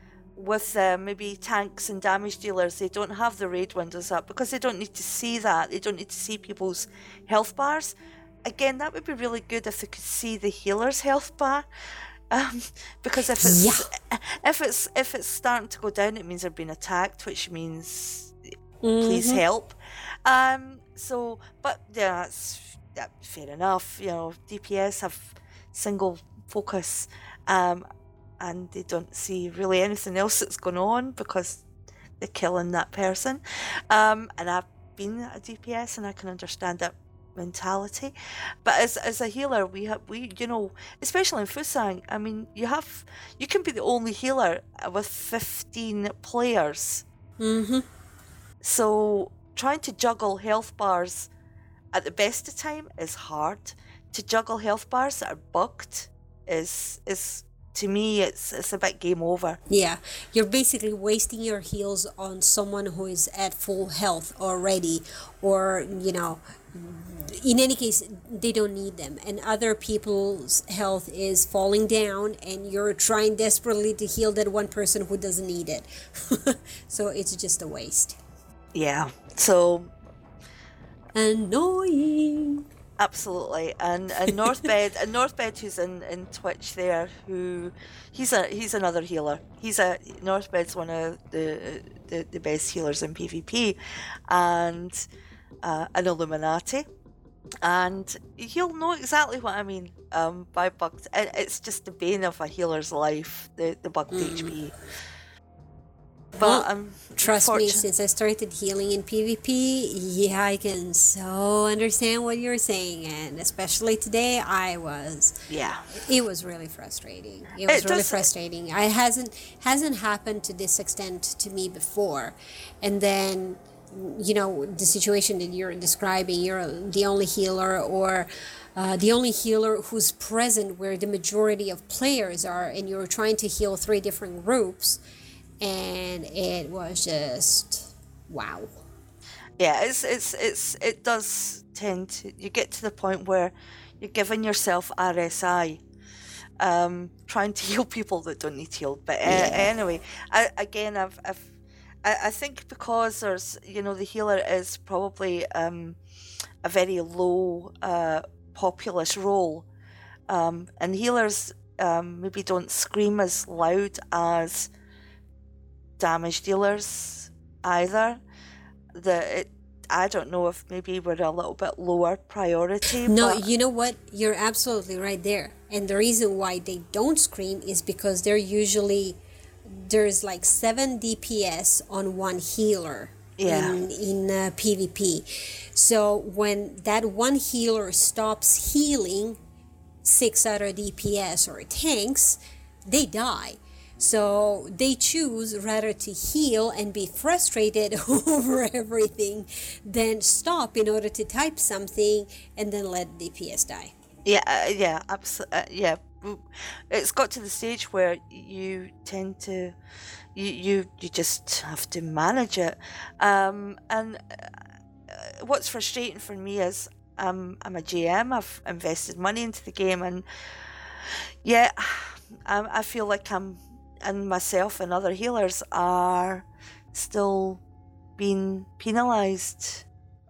With uh, maybe tanks and damage dealers, they don't have the raid windows up because they don't need to see that. They don't need to see people's health bars. Again, that would be really good if they could see the healer's health bar. Um, because if it's if it's if it's starting to go down, it means they're being attacked, which means please help. Um, so, but yeah, that's yeah, fair enough. You know, D P S have single focus, um, and they don't see really anything else that's going on because they're killing that person. Um, and I've been a D P S, and I can understand that mentality. But as as a healer, we have we you know, especially in Fusang, I mean, you have you can be the only healer with fifteen players. Mm-hmm. So trying to juggle health bars at the best of time is hard. To juggle health bars that are bugged is is to me it's it's a bit game over. Yeah, you're basically wasting your heals on someone who is at full health already, or you know, in any case, they don't need them, and other people's health is falling down, and you're trying desperately to heal that one person who doesn't need it. So it's just a waste. Yeah. So Annoying. absolutely, and and Northbed, and Northbed, who's in, in Twitch there, who he's a he's another healer. He's a Northbed's one of the the, the best healers in PvP, and uh, an Illuminati, and he'll know exactly what I mean um, by bugged. It, it's just the bane of a healer's life, the the bugged H P. But Well, um, Trust me, fortune- since I started healing in PvP, yeah, I can so understand what you're saying, and especially today, I was. yeah. It was really frustrating. It was It really does- frustrating. I hasn't hasn't happened to this extent to me before, and then, you know, the situation that you're describing, you're the only healer or. Uh, the only healer who's present where the majority of players are, and you're trying to heal three different groups, and it was just wow. Yeah, it's it's it's it does tend to, you get to the point where you're giving yourself R S I, um, trying to heal people that don't need healed. But uh, Yeah. anyway, I, again, I've, I've I, I think because there's, you know, the healer is probably um, a very low uh, populous role, um, and healers um, maybe don't scream as loud as damage dealers either. The it I don't know if maybe we're a little bit lower priority. No, but... you know what? You're absolutely right there. And the reason why they don't scream is because they're usually, there's like seven D P S on one healer Yeah. in, in uh, PvP. So when that one healer stops healing six other D P S or tanks, they die. So they choose rather to heal and be frustrated over everything than stop in order to type something and then let D P S die. Yeah, uh, yeah, absolutely. Uh, yeah, it's got to the stage where you tend to, you you, you just have to manage it. Um, and uh, what's frustrating for me is um, I'm a G M. I've invested money into the game, and yeah, I, I feel like I'm, and myself and other healers are still being penalised.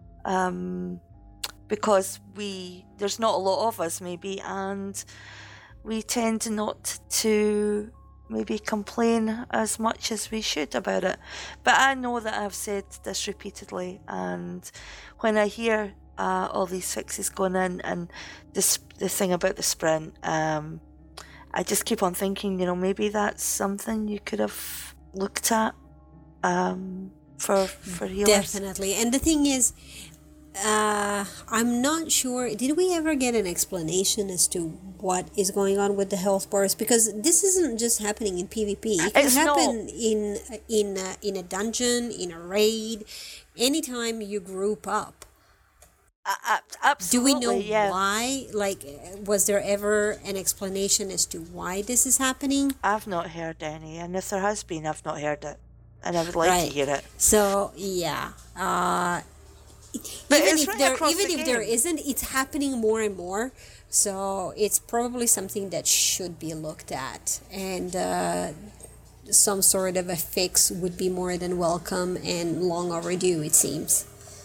Um, because we there's not a lot of us maybe, and we tend not to maybe complain as much as we should about it. But I know that I've said this repeatedly, and when I hear uh, all these fixes going in and this the thing about the sprint, um, I just keep on thinking, you know, maybe that's something you could have looked at um, for for healers. Definitely. And the thing is, Uh, I'm not sure. Did we ever get an explanation as to what is going on with the health bars? Because this isn't just happening in PvP. It can It's happen not. in in a, in a dungeon, in a raid, anytime you group up. Uh, Do absolutely, we know yeah. why? Like, was there ever an explanation as to why this is happening? I've not heard any, and if there has been, I've not heard it, and I would like Right. to hear it. So yeah. Uh, But even it's if right there across even the if there game. isn't, it's happening more and more, so it's probably something that should be looked at, and uh, some sort of a fix would be more than welcome and long overdue, it seems.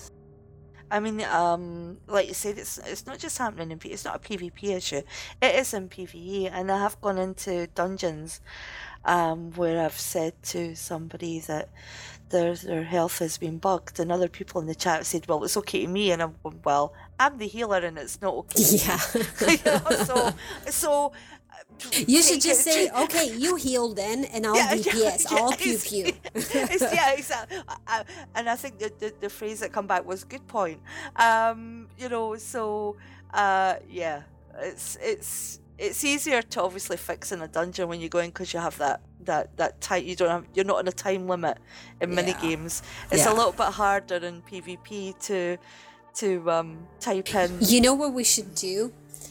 I mean, um, like you said, it's it's not just happening in P. It's not a PvP issue. It is in PvE, and I have gone into dungeons, um, where I've said to somebody that their their health has been bugged, and other people in the chat said, "Well, it's okay to me," and I'm going, "Well, I'm the healer, and it's not okay." to Yeah. me." You know, so so. You should take just it- say, okay, you heal then, and I'll Yeah, D P S, yeah, I'll yeah, pew it's- pew. it's- yeah, exactly. I, I- and I think that the, the phrase that come back was good point. Um, you know, so uh, yeah, it's it's it's easier to obviously fix in a dungeon when you go in because you have that that that tight. You don't have you're not on a time limit in mini Yeah. games. It's Yeah. a little bit harder in PvP to to um, type in. You know what we should do?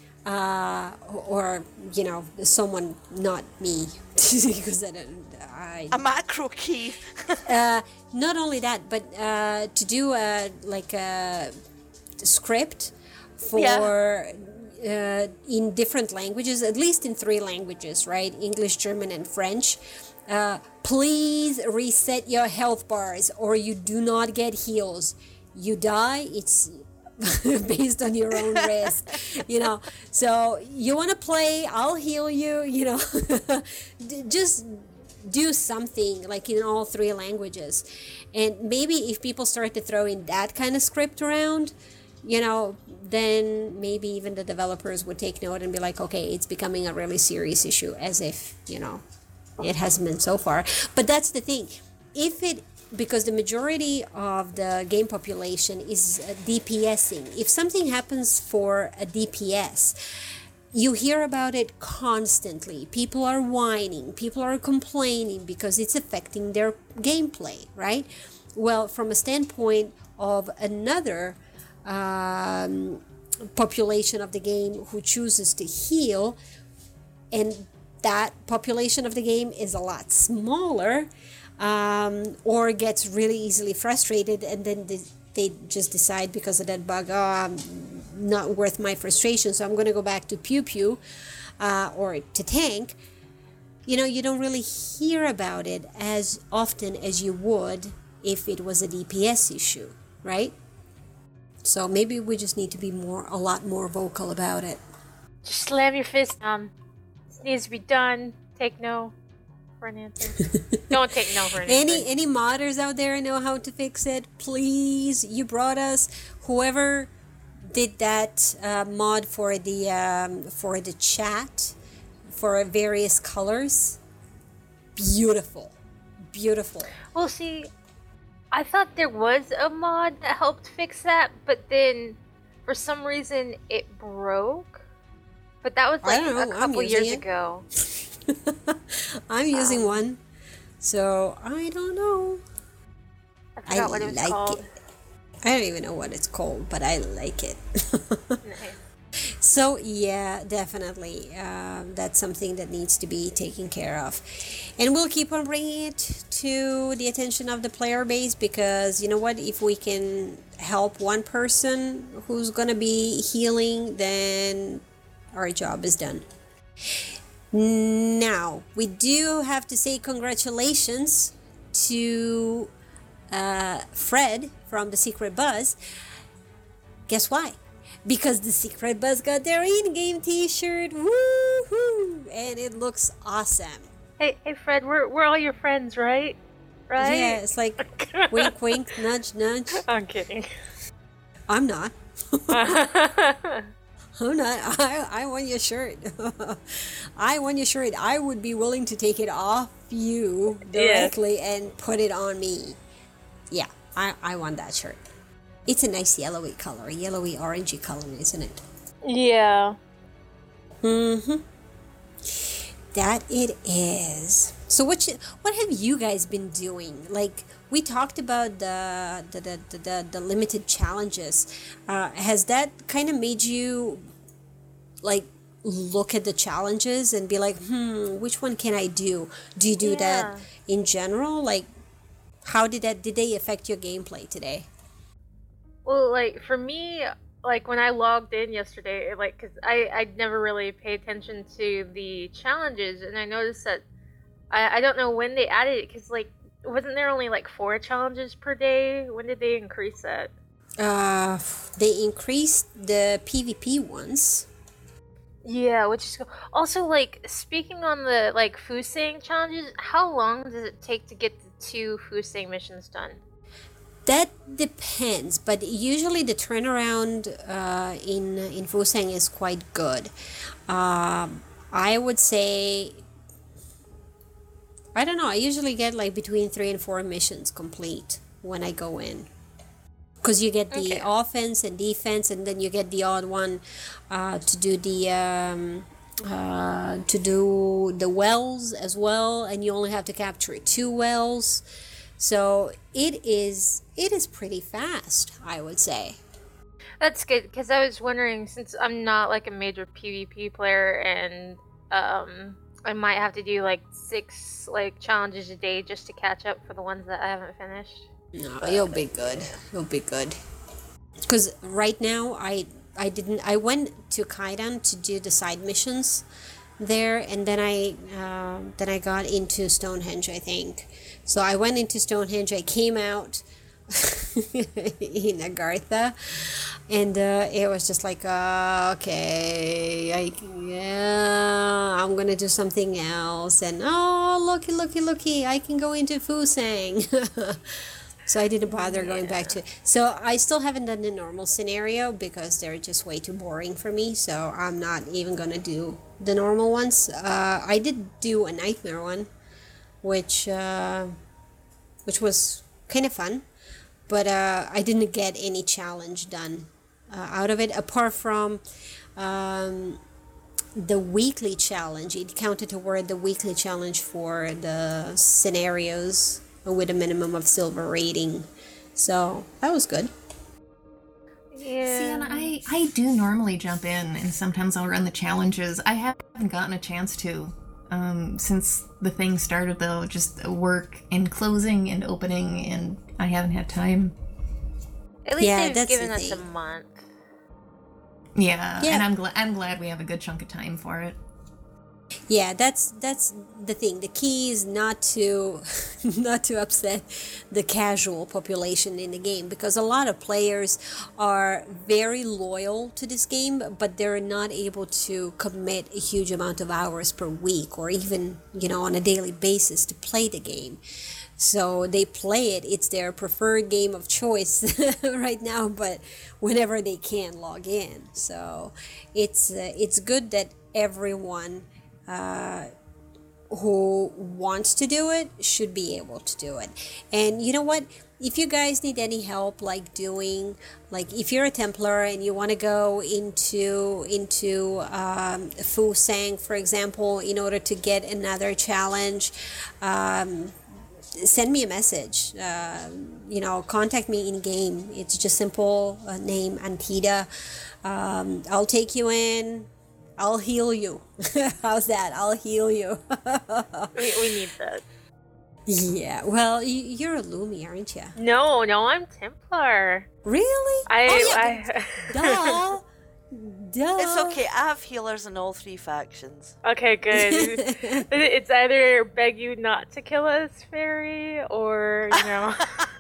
Uh, or, you know, someone, not me, because I don't, I, A macro key. uh, not only that, but uh, to do a, like a script for uh, in different languages, at least in three languages, right? English, German, and French. Uh, please reset your health bars or you do not get heals. You die, it's based on your own risk, you know. So you want to play, I'll heal you, you know. D- just do something like in all three languages. And maybe if people start to throw in that kind of script around, you know, then maybe even the developers would take note and be like, okay, it's becoming a really serious issue, as if, you know, it hasn't been so far. But that's the thing. If it, because the majority of the game population is uh, DPSing. If something happens for a D P S, you hear about it constantly. People are whining, people are complaining because it's affecting their gameplay, right? Well, from a standpoint of another um, population of the game who chooses to heal, and that population of the game is a lot smaller, um, or gets really easily frustrated, and then they, they just decide because of that bug, oh, I'm not worth my frustration, so I'm going to go back to pew pew uh, or to tank. You know, you don't really hear about it as often as you would if it was a D P S issue, right? So maybe we just need to be more, a lot more vocal about it. Just slam your fist. Um, this needs to be done. Take no. for an answer. Don't take no for an Any answer. any modders out there know how to fix it? Please, you brought us. Whoever did that uh, mod for the um, for the chat for various colors, beautiful, beautiful. Well, see, I thought there was a mod that helped fix that, but then for some reason it broke. But that was I like don't a know, I'm couple using years it. ago. I'm using Um, one, so I don't know. I I forgot what it was like called. it. I don't even know what it's called, but I like it. Nice. So yeah, definitely, um, that's something that needs to be taken care of, and we'll keep on bringing it to the attention of the player base, because you know what, if we can help one person who's gonna be healing, then our job is done. Now we do have to say congratulations to uh, Fred from the Secret Buzz. Guess why? Because the Secret Buzz got their in-game t-shirt. Woohoo! And it looks awesome. Hey, hey, Fred, we're we're all your friends, right? Right? Yeah, it's like wink, wink, nudge, nudge. I'm kidding. I'm not. I'm not. I, I want your shirt. I want your shirt. I would be willing to take it off you directly and put it on me. Yeah, I, I want that shirt. It's a nice yellowy color, yellowy orangey color, isn't it? Yeah. Mm-hmm. That it is. So what you, what have you guys been doing? Like, we talked about the the the, the, the, the limited challenges. Uh, has that kind of made you like look at the challenges and be like, hmm, which one can I do? Do you do Yeah. that in general? Like, how did that did they affect your gameplay today? Well, like for me, like when I logged in yesterday, it, like because I I never really pay attention to the challenges, and I noticed that I I don't know when they added it, because like wasn't there only like four challenges per day? When did they increase that? Uh, they increased the PvP ones. Yeah, which is also like speaking on the like Fusang challenges. How long does it take to get the two Fusang missions done? That depends, but usually the turnaround uh, in in Fusang is quite good. Um, I would say, I don't know. I usually get like between three and four missions complete when I go in, because you get the Okay. offense and defense, and then you get the odd one uh, to do the um, uh, to do the wells as well, and you only have to capture two wells. So it is it is pretty fast, I would say. That's good, because I was wondering, since I'm not like a major PvP player, and um, I might have to do like six like challenges a day just to catch up for the ones that I haven't finished. No, you'll be good. You'll be good. Because right now, I I didn't. I went to Kaidan to do the side missions there, and then I uh, then I got into Stonehenge, I think. So I went into Stonehenge. I came out in Agartha, and uh, it was just like, uh, okay, I yeah, I'm gonna do something else, and oh, looky, looky, looky, I can go into Fusang. So I didn't bother going back to. So I still haven't done the normal scenario because they're just way too boring for me. So I'm not even gonna do the normal ones. Uh, I did do a nightmare one, which uh, which was kind of fun, but uh, I didn't get any challenge done uh, out of it apart from um, the weekly challenge. It counted toward the weekly challenge for the scenarios with a minimum of silver rating. So that was good. Yeah. See, and I, I do normally jump in, and sometimes I'll run the challenges. I haven't gotten a chance to. Um, since the thing started, though, just work and closing and opening, and I haven't had time. At least Yeah, they've that's given the us a thing. month. Yeah, Yeah. and I'm glad I'm glad we have a good chunk of time for it. Yeah, that's that's the thing. The key is not to not to upset the casual population in the game, because a lot of players are very loyal to this game, but they're not able to commit a huge amount of hours per week or even, you know, on a daily basis to play the game. So they play it. It's their preferred game of choice right now, but whenever they can log in. So it's uh, it's good that everyone uh, who wants to do it should be able to do it. And you know what? If you guys need any help, like doing, like if you're a Templar and you want to go into into um, Fu Sang, for example, in order to get another challenge, um, send me a message. Uh, you know, contact me in game. It's just simple uh, name Antida. Um, I'll take you in. I'll heal you. How's that? I'll heal you. we, we need that. Yeah. Well, you, you're a Lumi, aren't you? No, no, I'm Templar. Really? I, oh, yeah, I... duh. Duh. It's okay. I have healers in all three factions. Okay, good. It's either beg you not to kill us, fairy, or, you know.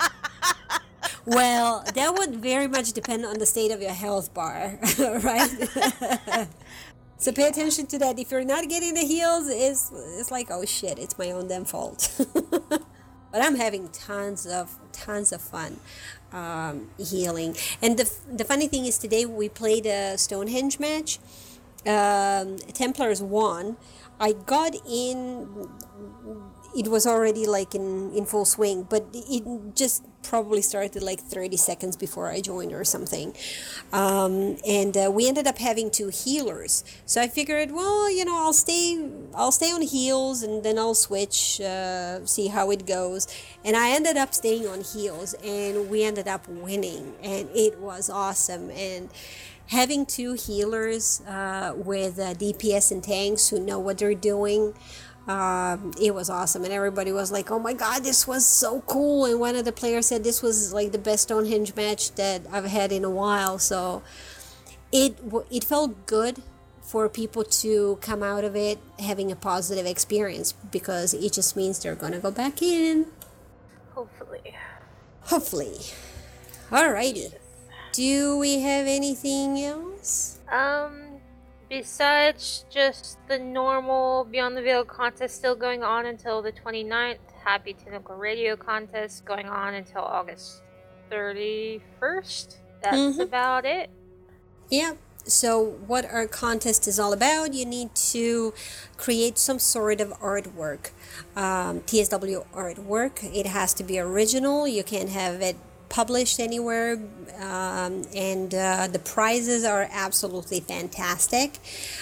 Well, that would very much depend on the state of your health bar, right? So pay attention to that. If you're not getting the heals, it's, it's like, oh shit, it's my own damn fault. But I'm having tons of tons of fun um, healing. And the the funny thing is, today we played a Stonehenge match. Um, Templars won. I got in. It was already like in, in full swing, but it just probably started like thirty seconds before I joined or something. Um, and uh, we ended up having two healers. So I figured, well, you know, I'll stay I'll stay on heals and then I'll switch, uh, see how it goes. And I ended up staying on heals and we ended up winning. And it was awesome. And having two healers uh, with uh, D P S and tanks who know what they're doing, Um, it was awesome, and everybody was like, oh my god, this was so cool. And one of the players said this was like the best Stonehenge match that I've had in a while. So it it felt good for people to come out of it having a positive experience, because it just means they're gonna go back in. Hopefully. Hopefully. Alrighty. Do we have anything else? Um... Besides just the normal Beyond the Veil contest still going on until the twenty-ninth, Happy Tentacle Radio contest going on until August thirty-first. That's mm-hmm. about it. Yeah. So what our contest is all about, you need to create some sort of artwork. Um, T S W artwork. It has to be original. You can't have it published anywhere, um, and uh, the prizes are absolutely fantastic.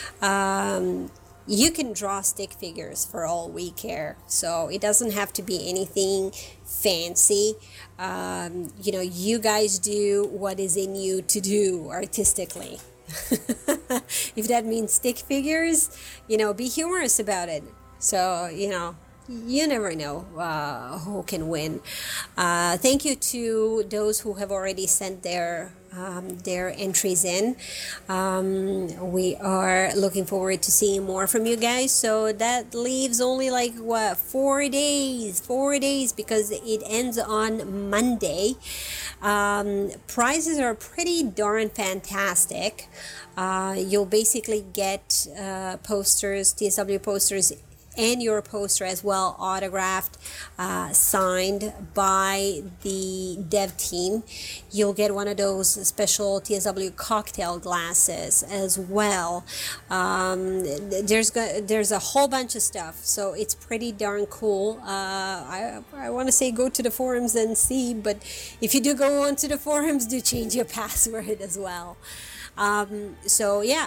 Um, you can draw stick figures for all we care, so it doesn't have to be anything fancy. Um, you know, you guys do what is in you to do artistically. If that means stick figures, you know, be humorous about it. So, you know, you never know uh, who can win. Uh, thank you to those who have already sent their um, their entries in. Um, we are looking forward to seeing more from you guys. So that leaves only like what four days, four days because it ends on Monday. Um, prizes are pretty darn fantastic. Uh, you'll basically get uh, posters, T S W posters, and your poster as well, autographed, uh, signed by the dev team. You'll get one of those special T S W cocktail glasses as well. Um, there's go- there's a whole bunch of stuff, so it's pretty darn cool. Uh, I I want to say go to the forums and see, but if you do go onto the forums, do change your password as well. Um, so yeah.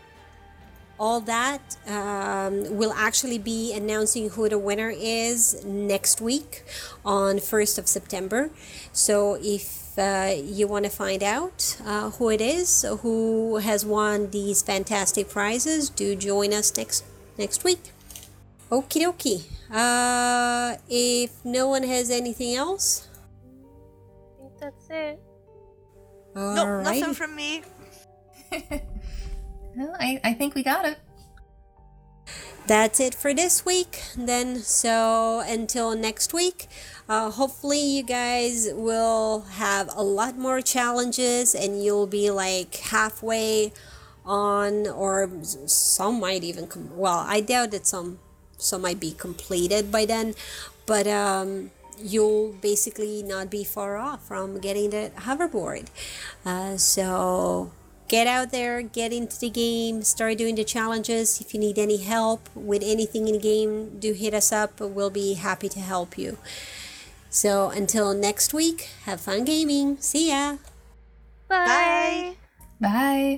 All that, um, we'll actually be announcing who the winner is next week on first of September. So if uh, you want to find out uh, who it is, who has won these fantastic prizes, do join us next next week. Okie dokie. Uh, if no one has anything else, I think that's it. No, nope, nothing from me. Well, I, I think we got it. that's it for this week then. So until next week, uh, hopefully you guys will have a lot more challenges and you'll be like halfway on, or some might even com- well, I doubt that some some might be completed by then, but um you'll basically not be far off from getting that hoverboard. Uh, so get out there, get into the game, start doing the challenges. If you need any help with anything in the game, do hit us up. We'll be happy to help you. So until next week, have fun gaming. See ya. Bye. Bye.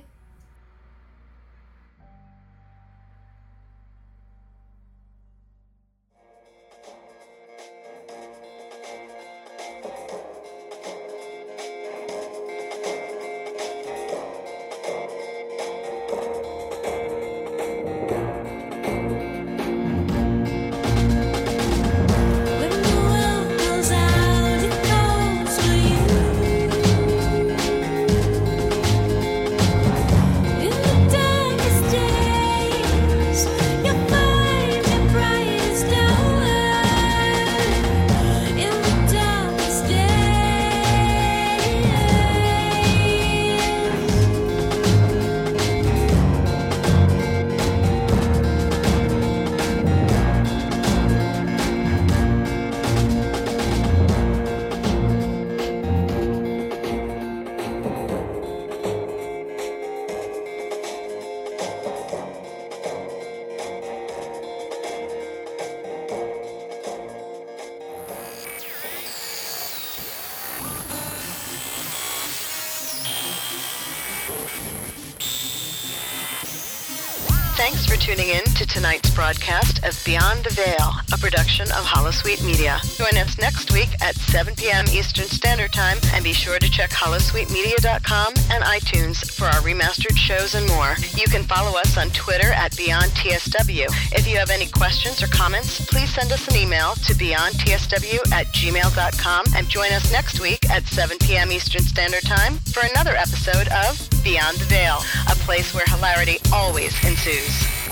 Thanks for tuning in to tonight's broadcast of Beyond the Veil, a production of Holosuite Media. Join us next week at seven p.m. Eastern Standard Time, and be sure to check holosuite media dot com and iTunes for our remastered shows and more. You can follow us on Twitter at Beyond T S W. If you have any questions or comments, please send us an email to beyond t s w at gmail dot com, and join us next week at seven p.m. Eastern Standard Time for another episode of Beyond the Veil, a place where hilarity always ensues.